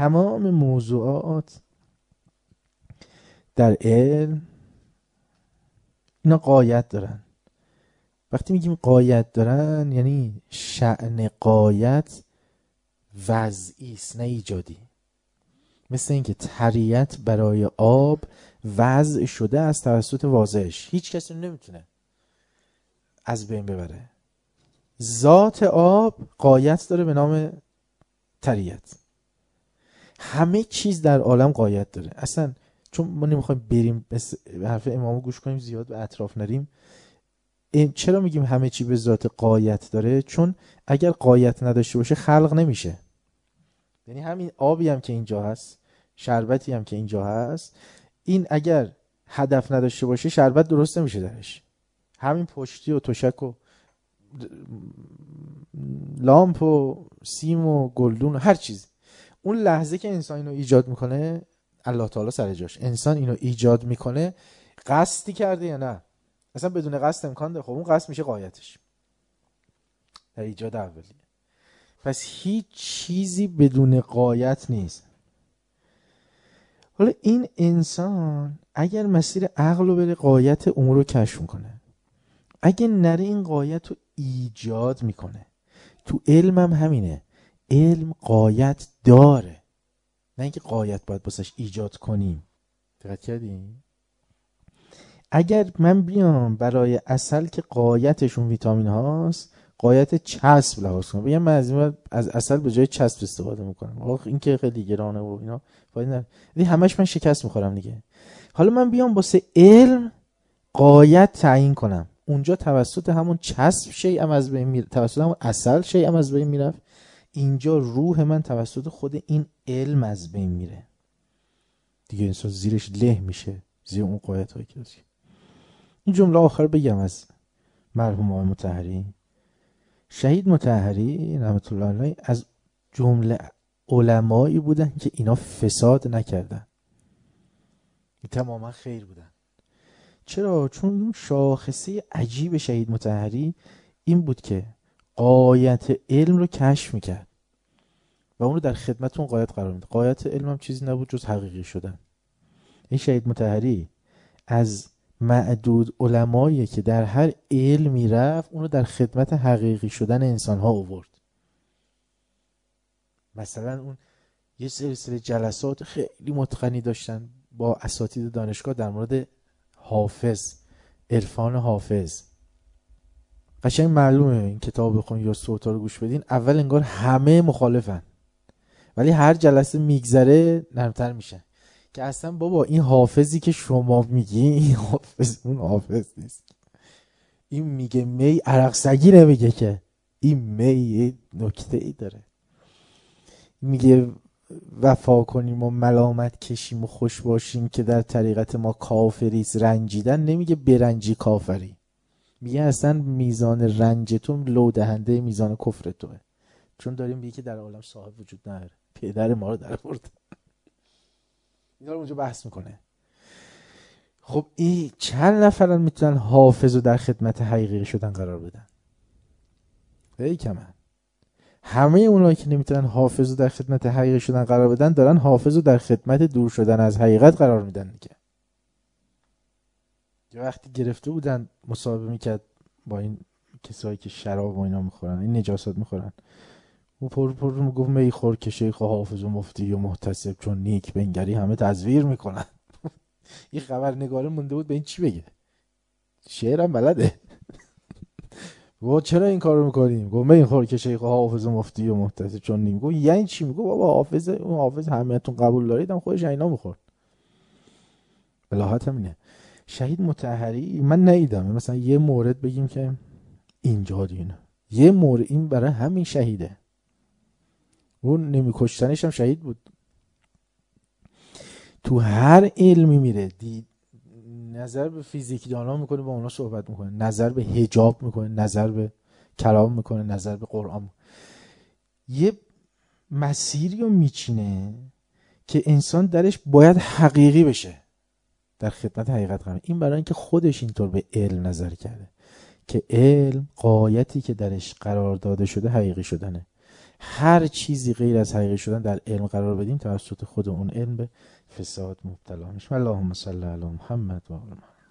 تمام موضوعات در علم اینا غایت دارن. وقتی میگیم غایت دارن یعنی شأن غایت وضعی است نه ایجادی. مثل اینکه طریت برای آب وضع شده از توسط واضحش، هیچ کسی نمیتونه از بین ببره. ذات آب غایت داره به نام طریت. همه چیز در عالم غایت داره. اصلا چون ما نمیخوایم بریم به حرف امامو گوش کنیم زیاد به اطراف نریم. چرا میگیم همه چی به ذات غایت داره؟ چون اگر غایت نداشته باشه خلق نمیشه. یعنی همین آبی هم که اینجا هست، شربتی هم که اینجا هست، این اگر هدف نداشته باشه شربت درست نمیشه درش. همین پشتی و تشک و لامپ و سیم و گلدون و هر چیز، اون لحظه که انسان اینو ایجاد میکنه، الله تعالی سر جاش، انسان اینو ایجاد میکنه، قصدی کرده یا نه؟ اصلا بدون قصد امکان داره؟ خب اون قصد میشه غایتش در ایجاد اولیه. پس هیچ چیزی بدون غایت نیست. حالا این انسان اگر مسیر عقل رو بره غایت امور رو کشف میکنه، اگه نره این غایت رو ایجاد میکنه. تو علم هم همینه، علم غایت داره، نه اینکه غایت باید باسش ایجاد کنیم. دقت کردیم؟ اگر من بیام برای عسل که غایتشون ویتامین هاست، غایت چسب لحاظ کنم، بگم من از عسل به جای چسب استفاده میکنم، آخه این که خیلی گرانه و اینا فایده نداره، ولی همش من شکست میخورم دیگه. حالا من بیام واسه علم غایت تعیین کنم، اونجا توسط همون چسب شیء از بین میره، توسط همون عسل شیء از بین میره، اینجا روح من توسط خود این علم از بین میره دیگه. انسان زیرش له میشه، زیر اون غایت هایی که داشت. این جمله آخر بگم از مرحوم آقای مطهری. شهید مطهری رحمت الله علیه از جمله علمایی بودن که اینا فساد نکردن، تماما خیر بودن. چرا؟ چون اون شاخصه عجیب شهید مطهری این بود که غایت علم رو کشف میکرد و اون رو در خدمت اون غایت قرار میداد. غایت علم هم چیزی نبود جز حقیقی شدن. این شهید مطهری از معدود علمایی که در هر علمی رفت اون رو در خدمت حقیقی شدن انسان ها آورد. مثلا اون یه سلسله جلسات خیلی متقنی داشتن با اساتید دانشگاه در مورد حافظ، عرفان حافظ. قشنگ معلومه این کتاب بخونید یا صوتا رو گوش بدین، اول انگار همه مخالفن ولی هر جلسه میگذره نرمتر میشه که اصلا بابا این حافظی که شما میگی این حافظ اون حافظ نیست. این میگه می عرق سگی نمیگه که، این می نکته ای داره. میگه وفا کنیم و ملامت کشیم و خوش باشیم که در طریقت ما کافریست، رنجیدن نمیگه برنجی کافری، میگه اصلا میزان رنجتون لو دهنده میزان کفر توه، چون داریم میگه که در عالم صاحب وجود نداره، پدر ما رو در برد. اینا رو اونجا بحث میکنه. خب این چند نفرن میتونن حافظ رو در خدمت حقیقی شدن قرار بدن؟ ای کمن. همه اونایی که نمیتونن حافظ رو در خدمت حقیقی شدن قرار بدن دارن حافظ رو در خدمت دور شدن از حقیقت قرار میدن دیگه. یه وقتی گرفته بودن مصاحبه میکرد با این کسایی که شراب و اینا میخورن، این نجاسات میخورن، و پر میگفت می خور که شیخ و حافظ و مفتی و محتسب چون نیک بنگری همه تزویر میکنن. این خبرنگاره مونده بود به این چی بگه، شعرم بلده. و چرا این کارو میکنیم؟ گفت می خور که شیخ و حافظ و مفتی و محتسب چون نیک. گفت یعنی چی؟ میگه بابا حافظ، اون حافظ همه‌تون قبول دارید، هم خودش اینا میخورد. بلاحت همینه. شهید مطهری من ندیدم مثلا یه مورد بگیم که اینجا دینه، یه مورد این برای همین شهیده. اون نمیکشتنش هم شهید بود. تو هر علمی میره نظر به فیزیکدانا میکنه، با اونا صحبت میکنه، نظر به حجاب میکنه، نظر به کلام میکنه، نظر به قرآن. یه مسیری رو میچینه که انسان درش باید حقیقی بشه، در خدمت حقیقت قرار. این برای اینکه خودش اینطور به علم نظر کرده که علم غایتی که درش قرار داده شده حقیقی شدنه. هر چیزی غیر از حقیقی شدن در علم قرار بدیم توسط خود اون علم به فساد مبتلا میشه. اللهم صل علی محمد و آل محمد.